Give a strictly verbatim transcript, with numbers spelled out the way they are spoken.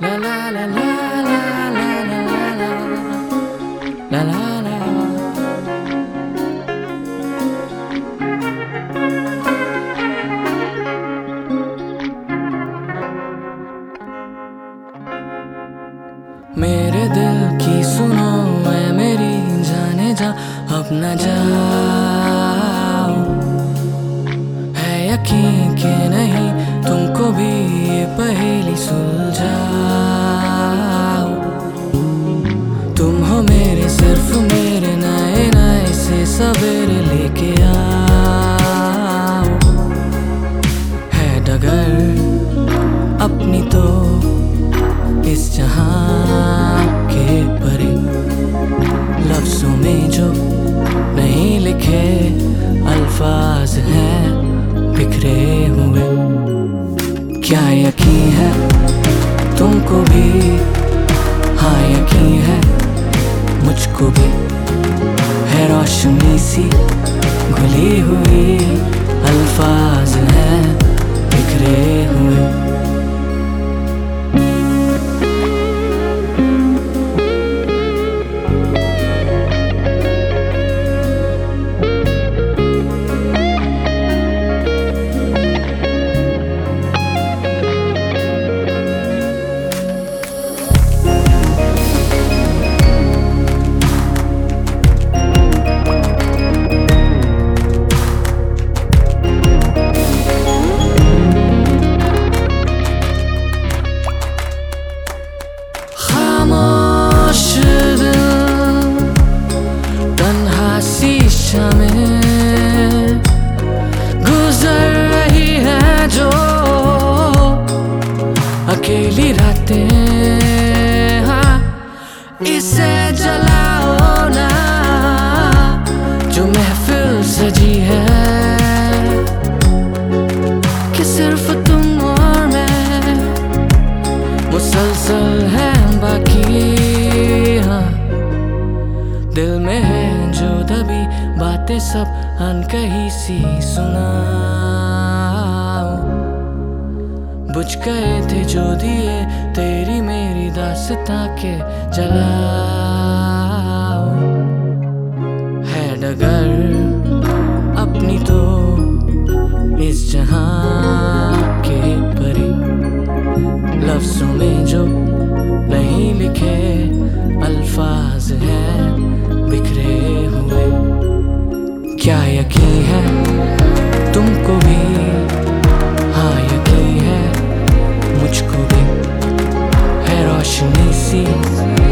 La la la la la la la la la la la। मेरे दिल की सुनो मैं मेरी जाने जा अब न जाओ, है यकीन के नहीं तुमको भी ये पहेली सुलझाओ। तुम हो मेरे सिर्फ मेरे नए नए से सवेरे लेके आओ, है डगर अपनी तो इस जहां के परे, लफ्जों में जो नहीं लिखे अल्फाज हैं बिखरे हुए। क्या यकीन है तुमको भी, हाँ यकीन है मुझको भी, है रोशनी सी घुली हुई अल्फाज हैं बिखरे हुए। शीशा में गुजर रही है जो अकेली रातें, हाँ इसे जलाओ ना जो महफिल सजी है, कि सिर्फ तुम और मैं मुसलसल है बाकी। हाँ दिल में है जो दबी बातें सब अनकही सी सुनाओ, बुझ गए थे जो दिए तेरी मेरी दास्तां के जलाओ, है डगर अपनी तो इस जहां के परे, लफ्जों में जो नहीं लिखे अल्फाज हैं बिखरे हुए। क्या यकीन है तुमको भी, हाँ यकीन है मुझको भी, है रोशनी सी